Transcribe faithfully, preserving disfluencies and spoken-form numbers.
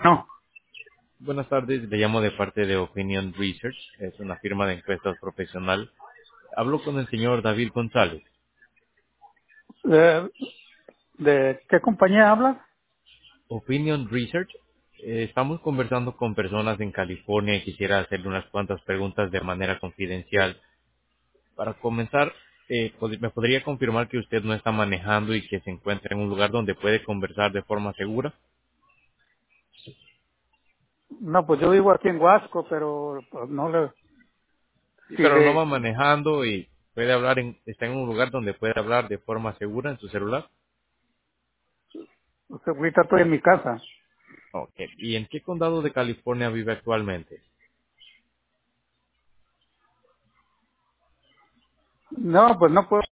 No, Buenas tardes, le llamo de parte de Opinion Research, es una firma de encuestas profesional. Hablo con el señor David González. ¿de, de qué compañía hablas? Opinion Research, eh, estamos conversando con personas en California y quisiera hacerle unas cuantas preguntas de manera confidencial. Para comenzar, eh, pod- ¿me podría confirmar que usted no está manejando y que se encuentra en un lugar donde puede conversar de forma segura? No, pues yo vivo aquí en Huasco, pero pues, no le... Sí, Si pero no de... va manejando y puede hablar en, está en un lugar donde puede hablar de forma segura en su celular. Pues, ahorita estoy en mi casa. Ok. ¿Y en qué condado de California vive actualmente? No, pues no puedo